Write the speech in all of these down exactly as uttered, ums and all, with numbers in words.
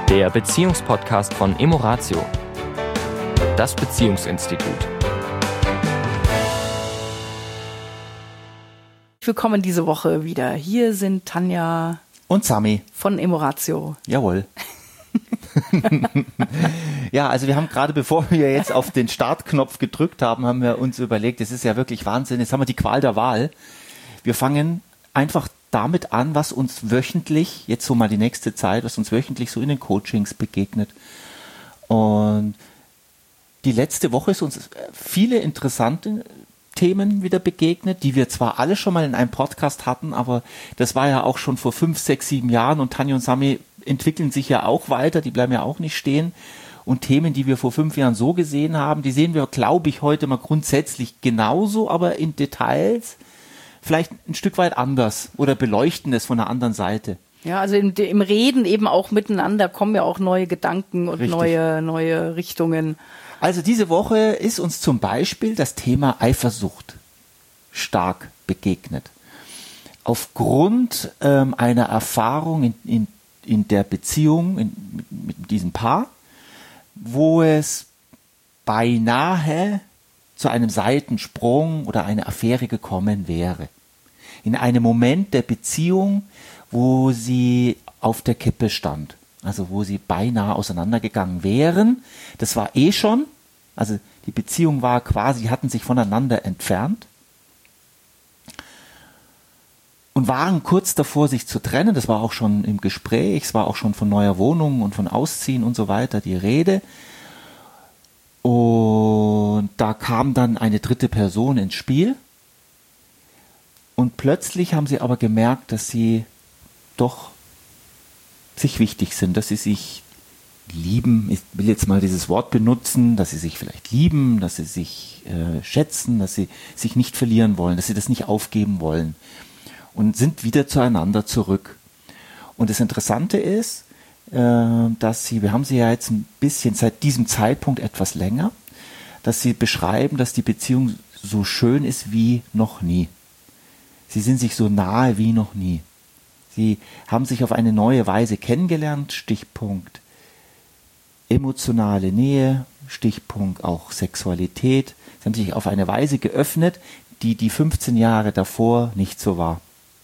Der Beziehungspodcast von Emoratio, das Beziehungsinstitut. Willkommen diese Woche wieder. Hier sind Tanja und Sami von Emoratio. Jawohl. Ja, also wir haben gerade, bevor wir jetzt auf den Startknopf gedrückt haben, haben wir uns überlegt, es ist ja wirklich Wahnsinn, jetzt haben wir die Qual der Wahl. Wir fangen einfach damit an, was uns wöchentlich, jetzt so mal die nächste Zeit, was uns wöchentlich so in den Coachings begegnet. Und die letzte Woche ist uns viele interessante Themen wieder begegnet, die wir zwar alle schon mal in einem Podcast hatten, aber das war ja auch schon vor fünf, sechs, sieben Jahren und Tanja und Sami entwickeln sich ja auch weiter, die bleiben ja auch nicht stehen. Und Themen, die wir vor fünf Jahren so gesehen haben, die sehen wir, glaube ich, heute mal grundsätzlich genauso, aber in Details vielleicht ein Stück weit anders oder beleuchten es von einer anderen Seite. Ja, also im, im Reden eben auch miteinander kommen ja auch neue Gedanken und neue, neue Richtungen. Also diese Woche ist uns zum Beispiel das Thema Eifersucht stark begegnet. Aufgrund ähm, einer Erfahrung in, in, in der Beziehung in, mit, mit diesem Paar, wo es beinahe zu einem Seitensprung oder einer Affäre gekommen wäre. In einem Moment der Beziehung, wo sie auf der Kippe stand. Also wo sie beinahe auseinandergegangen wären. Das war eh schon, also die Beziehung war quasi, hatten sich voneinander entfernt. Und waren kurz davor, sich zu trennen. Das war auch schon im Gespräch, es war auch schon von neuer Wohnung und von Ausziehen und so weiter die Rede. Und da kam dann eine dritte Person ins Spiel. Und plötzlich haben sie aber gemerkt, dass sie doch sich wichtig sind, dass sie sich lieben. Ich will jetzt mal dieses Wort benutzen, dass sie sich vielleicht lieben, dass sie sich äh, schätzen, dass sie sich nicht verlieren wollen, dass sie das nicht aufgeben wollen. Und sind wieder zueinander zurück. Und das Interessante ist, dass sie, wir haben sie ja jetzt ein bisschen seit diesem Zeitpunkt etwas länger, dass sie beschreiben, dass die Beziehung so schön ist wie noch nie. Sie sind sich so nahe wie noch nie. Sie haben sich auf eine neue Weise kennengelernt, Stichpunkt emotionale Nähe, Stichpunkt auch Sexualität. Sie haben sich auf eine Weise geöffnet, die die fünfzehn Jahre davor nicht so war.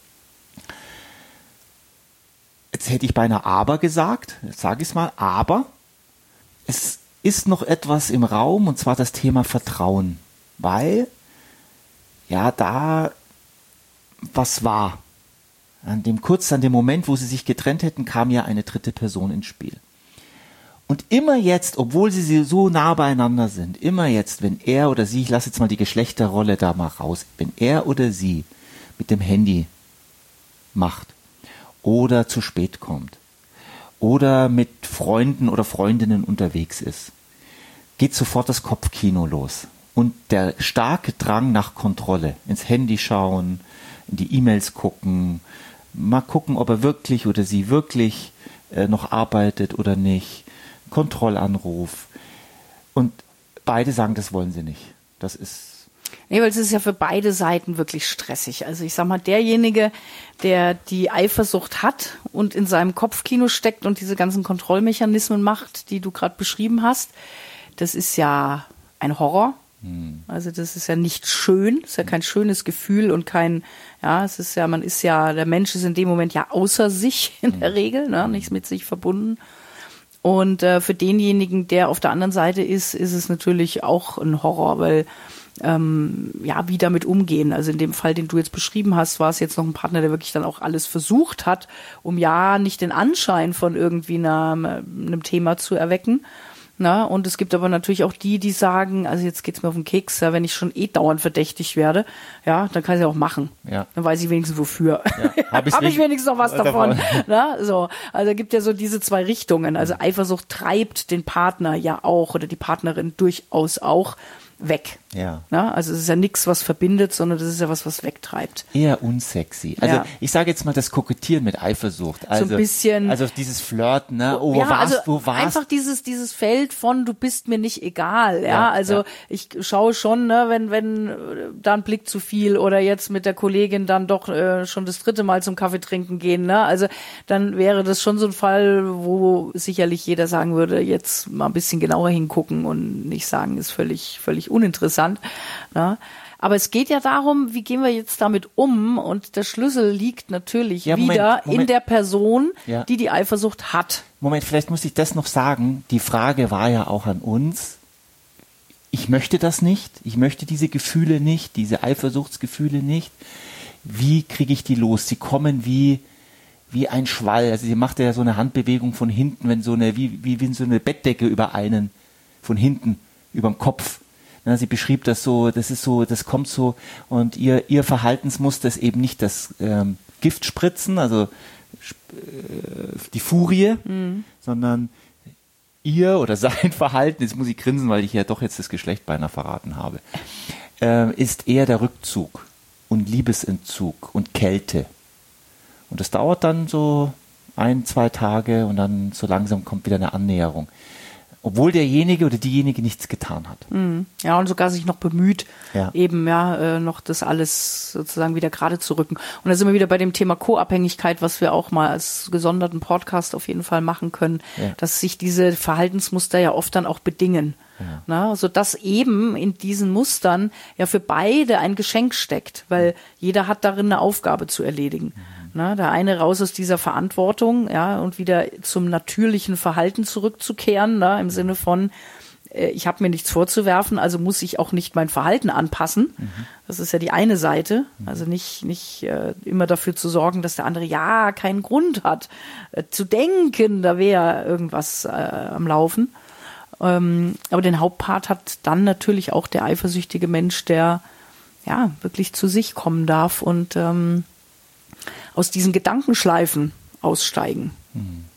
Jetzt hätte ich beinahe aber gesagt, jetzt sage ich es mal, aber es ist noch etwas im Raum und zwar das Thema Vertrauen, weil ja da was war. An dem kurz an dem Moment, wo sie sich getrennt hätten, kam ja eine dritte Person ins Spiel. Und immer jetzt, obwohl sie so nah beieinander sind, immer jetzt, wenn er oder sie, ich lasse jetzt mal die Geschlechterrolle da mal raus, wenn er oder sie mit dem Handy macht, oder zu spät kommt oder mit Freunden oder Freundinnen unterwegs ist, geht sofort das Kopfkino los und der starke Drang nach Kontrolle, ins Handy schauen, in die E-Mails gucken, mal gucken, ob er wirklich oder sie wirklich äh, noch arbeitet oder nicht, Kontrollanruf und beide sagen, das wollen sie nicht. Das ist Nee, weil es ist ja für beide Seiten wirklich stressig. Also ich sag mal, derjenige, der die Eifersucht hat und in seinem Kopfkino steckt und diese ganzen Kontrollmechanismen macht, die du gerade beschrieben hast, das ist ja ein Horror. Hm. Also das ist ja nicht schön, ist ja kein schönes Gefühl und kein, ja, es ist ja, man ist ja, der Mensch ist in dem Moment ja außer sich in der Regel, ne, nichts mit sich verbunden. Und äh, für denjenigen, der auf der anderen Seite ist, ist es natürlich auch ein Horror, weil Ähm, ja, wie damit umgehen. Also in dem Fall, den du jetzt beschrieben hast, war es jetzt noch ein Partner, der wirklich dann auch alles versucht hat, um ja nicht den Anschein von irgendwie einer, einem Thema zu erwecken. Na, und es gibt aber natürlich auch die, die sagen, also jetzt geht's mir auf den Keks, ja, wenn ich schon eh dauernd verdächtigt werde, ja, dann kann ich es ja auch machen. Ja. Dann weiß ich wenigstens wofür. Ja, Habe hab ich wenigstens noch was davon. davon. Na, so. Also gibt ja so diese zwei Richtungen. Also Eifersucht treibt den Partner ja auch oder die Partnerin durchaus auch weg. Ja. Na, also es ist ja nichts, was verbindet, sondern das ist ja was, was wegtreibt. Eher unsexy. Also Ja. ich sage jetzt mal das Kokettieren mit Eifersucht. Also, So ein bisschen- Also dieses Flirten, ne? Oh, wo ja, warst, also wo warst einfach dieses dieses Feld von du bist mir nicht egal, ja, Ja, also ja. ich schaue schon, ne, wenn wenn äh, da ein Blick zu viel oder jetzt mit der Kollegin dann doch äh, schon das dritte Mal zum Kaffee trinken gehen, ne, also dann wäre das schon so ein Fall, wo sicherlich jeder sagen würde, jetzt mal ein bisschen genauer hingucken und nicht sagen, ist völlig völlig uninteressant, ne? Aber es geht ja darum, wie gehen wir jetzt damit um? Und der Schlüssel liegt natürlich Ja, Moment, wieder in Moment. der Person, Ja. die die Eifersucht hat. Moment, vielleicht muss ich das noch sagen. Die Frage war ja auch an uns. Ich möchte das nicht. Ich möchte diese Gefühle nicht, diese Eifersuchtsgefühle nicht. Wie kriege ich die los? Sie kommen wie, wie ein Schwall. Also sie macht ja so eine Handbewegung von hinten, wenn so eine, wie, wie, wie so eine Bettdecke über einen, von hinten, über dem Kopf. Na, sie beschrieb das so, das ist so, das kommt so, und ihr, ihr Verhaltensmuster ist eben nicht das ähm, Giftspritzen, also äh, die Furie, Mhm. sondern ihr oder sein Verhalten, jetzt muss ich grinsen, weil ich ja doch jetzt das Geschlecht beinahe verraten habe, äh, ist eher der Rückzug und Liebesentzug und Kälte. Und das dauert dann so ein, zwei Tage und dann so langsam kommt wieder eine Annäherung. Obwohl derjenige oder diejenige nichts getan hat. Ja, und sogar sich noch bemüht, Ja. eben ja äh, noch das alles sozusagen wieder gerade zu rücken. Und da sind wir wieder bei dem Thema Co-Abhängigkeit, was wir auch mal als gesonderten Podcast auf jeden Fall machen können, Ja. dass sich diese Verhaltensmuster ja oft dann auch bedingen. Ja. Na, sodass eben in diesen Mustern ja für beide ein Geschenk steckt, weil jeder hat darin eine Aufgabe zu erledigen. Na, der eine raus aus dieser Verantwortung, ja, und wieder zum natürlichen Verhalten zurückzukehren, na, im Sinne von, äh, ich habe mir nichts vorzuwerfen, also muss ich auch nicht mein Verhalten anpassen. Mhm. Das ist ja die eine Seite, also nicht nicht äh, immer dafür zu sorgen, dass der andere ja keinen Grund hat, äh, zu denken, da wäre irgendwas äh, am Laufen. Ähm, aber den Hauptpart hat dann natürlich auch der eifersüchtige Mensch, der ja wirklich zu sich kommen darf und ähm, aus diesen Gedankenschleifen aussteigen Mhm.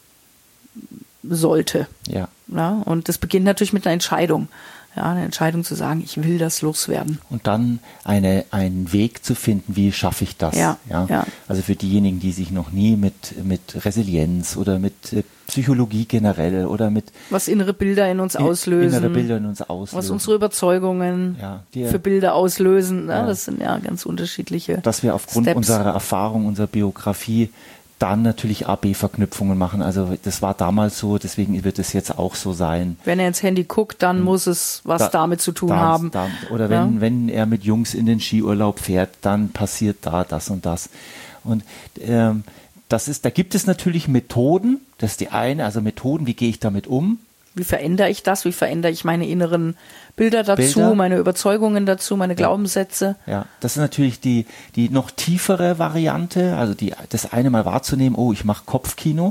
sollte. Ja. Ja, und das beginnt natürlich mit einer Entscheidung. Ja, eine Entscheidung zu sagen, ich will das loswerden. Und dann eine, einen Weg zu finden, wie schaffe ich das? Ja, ja. Also für diejenigen, die sich noch nie mit, mit Resilienz oder mit äh, Psychologie generell oder mit Was innere Bilder in uns auslösen. innere Bilder in uns auslösen. Was unsere Überzeugungen Ja, die- für Bilder auslösen. Ne? Ja. Das sind ja ganz unterschiedliche dass wir aufgrund Steps. unserer Erfahrung, unserer Biografie dann natürlich A B Verknüpfungen machen. Also das war damals so, deswegen wird es jetzt auch so sein. Wenn er ins Handy guckt, dann muss es was Da- damit zu tun da- haben. Da, oder wenn, Ja. wenn er mit Jungs in den Skiurlaub fährt, dann passiert da das und das. Und ähm, das ist, da gibt es natürlich Methoden, das ist die eine, also Methoden, wie gehe ich damit um? Wie verändere ich das? Wie verändere ich meine inneren Bilder dazu, Bilder? meine Überzeugungen dazu, meine Glaubenssätze? Ja, das ist natürlich die, die noch tiefere Variante, also die, das eine Mal wahrzunehmen, oh, ich mache Kopfkino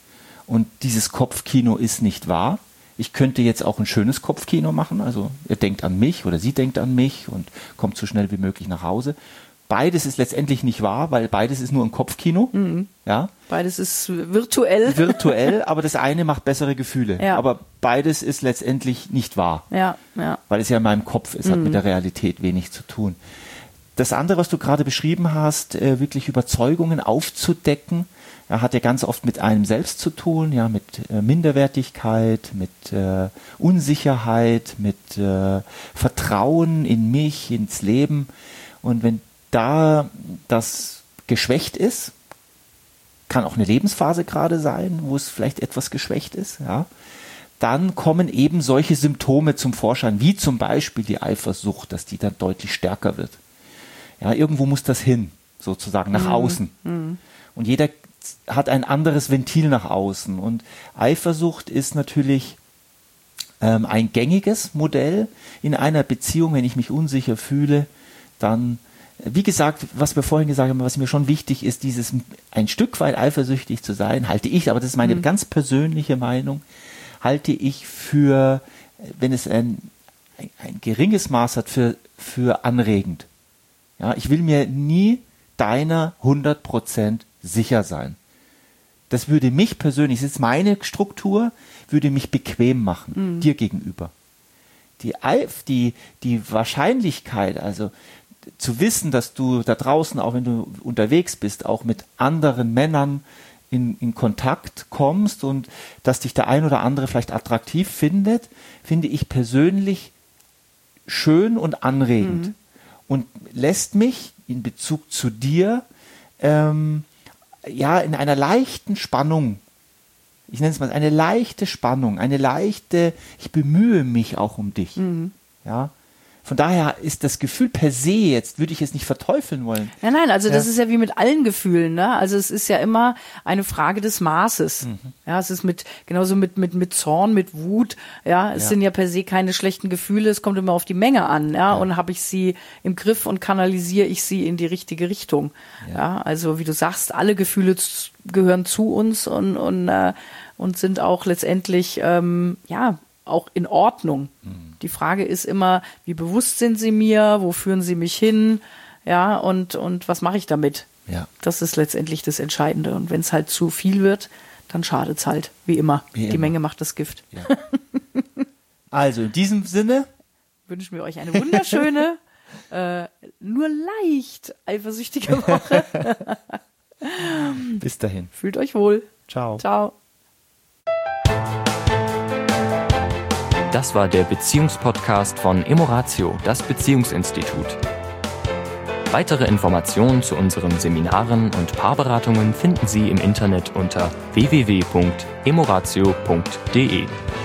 und dieses Kopfkino ist nicht wahr. Ich könnte jetzt auch ein schönes Kopfkino machen, also er denkt an mich oder sie denkt an mich und kommt so schnell wie möglich nach Hause. Beides ist letztendlich nicht wahr, weil beides ist nur ein Kopfkino. Mhm. Ja, Beides ist virtuell. virtuell, aber das eine macht bessere Gefühle. Ja. Aber beides ist letztendlich nicht wahr. Ja, ja. Weil es ja in meinem Kopf ist, hat mit der Realität wenig zu tun. Das andere, was du gerade beschrieben hast, äh, wirklich Überzeugungen aufzudecken, ja, hat ja ganz oft mit einem selbst zu tun, ja, mit äh, Minderwertigkeit, mit äh, Unsicherheit, mit äh, Vertrauen in mich, ins Leben. Und wenn da das geschwächt ist, kann auch eine Lebensphase gerade sein, wo es vielleicht etwas geschwächt ist, ja, dann kommen eben solche Symptome zum Vorschein, wie zum Beispiel die Eifersucht, dass die dann deutlich stärker wird. Ja, irgendwo muss das hin, sozusagen nach außen. Und jeder hat ein anderes Ventil nach außen. Und Eifersucht ist natürlich ähm, ein gängiges Modell in einer Beziehung. Wenn ich mich unsicher fühle, dann, wie gesagt, was wir vorhin gesagt haben, was mir schon wichtig ist, dieses ein Stück weit eifersüchtig zu sein, halte ich, aber das ist meine ganz persönliche Meinung, halte ich für, wenn es ein, ein, ein geringes Maß hat, für, für anregend. Ja, ich will mir nie deiner hundert Prozent sicher sein. Das würde mich persönlich, das ist meine Struktur, würde mich bequem machen, dir gegenüber. die, die, die Wahrscheinlichkeit, also zu wissen, dass du da draußen, auch wenn du unterwegs bist, auch mit anderen Männern in, in Kontakt kommst und dass dich der ein oder andere vielleicht attraktiv findet, finde ich persönlich schön und anregend. Mhm. Und lässt mich in Bezug zu dir ähm, ja in einer leichten Spannung, ich nenne es mal eine leichte Spannung, eine leichte, ich bemühe mich auch um dich. Mhm. Ja. Von daher ist das Gefühl per se jetzt, würde ich es nicht verteufeln wollen. Nein, nein, also das ja. ist ja wie mit allen Gefühlen, ne? Also es ist ja immer eine Frage des Maßes. Mhm. Ja, es ist mit, genauso mit, mit, mit Zorn, mit Wut, ja, es ja. sind ja per se keine schlechten Gefühle, es kommt immer auf die Menge an, ja, ja. und habe ich sie im Griff und kanalisiere ich sie in die richtige Richtung. Ja, ja, also wie du sagst, alle Gefühle z- gehören zu uns und, und, äh, und sind auch letztendlich, ähm, ja, auch in Ordnung. Mhm. Die Frage ist immer, wie bewusst sind sie mir, wo führen sie mich hin, ja, und, und was mache ich damit? Ja. Das ist letztendlich das Entscheidende. Und wenn es halt zu viel wird, dann schadet es halt, wie immer. Wie Die immer. Menge macht das Gift. Ja. Also in diesem Sinne wünschen wir euch eine wunderschöne, äh, nur leicht eifersüchtige Woche. Bis dahin. Fühlt euch wohl. Ciao. Ciao. Das war der Beziehungspodcast von Emoratio, das Beziehungsinstitut. Weitere Informationen zu unseren Seminaren und Paarberatungen finden Sie im Internet unter w w w punkt emoratio punkt d e.